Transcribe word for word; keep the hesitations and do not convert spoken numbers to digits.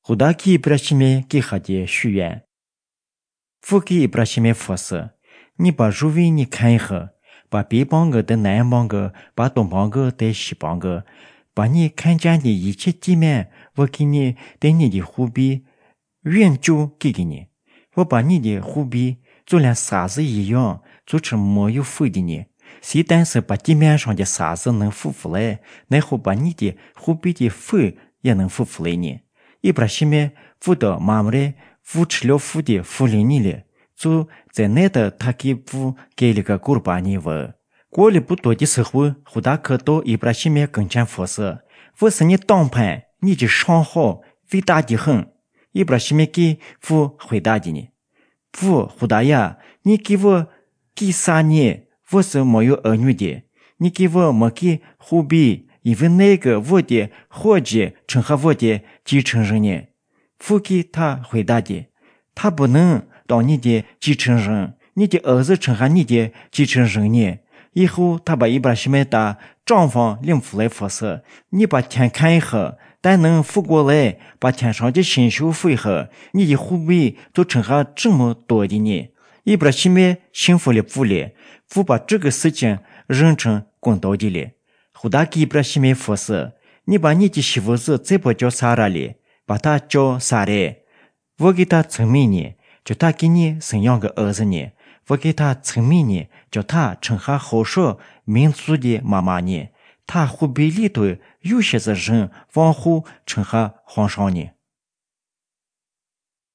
胡达给伊布拉西米给哈的许愿，父给伊布拉西米佛寺，你把如为你看一下，把北方个的南方个，把东方个的西方个，把你看见的一切地面，我给你对你的护庇，远就给给你。我把你的护庇就连沙子一样，做成没有废的你。谁但是把地面上的沙子能复复来，然后把你的护庇的废也能复复来呢。伊布拉西米扶到妈妈的扶持了扶的扶领你了，就在那的他给扶给了个古尔巴尼沃。过了不多的时候，胡达克到伊布拉西米跟前佛寺，我是你当盘，你的上好伟大的很。伊布拉西米给扶回答的呢，扶胡达呀，你给我给啥呢？我是没有儿女的，你给我没给护庇，因为那个我的伙计成和我的继承人呢。父给他回答的，他不能当你的继承人，你的儿子成和你的继承人呢。以后他把伊布拉西米的账房领出来佛寺，你把天看一下，但能复过来，把天上的星宿飞下，你的护庇都成和这么多的呢。伊布拉西米幸福了不了，不把这个事情认成公道的了。胡达给伊布拉西米佛寺，你把你的媳妇子再不叫萨拉了，把她叫萨来，我给她成名呢，叫她给你生养个儿子呢，我给她成名呢，叫她成下好说民族的妈妈呢，她护庇里头有些是人往后成下皇上呢。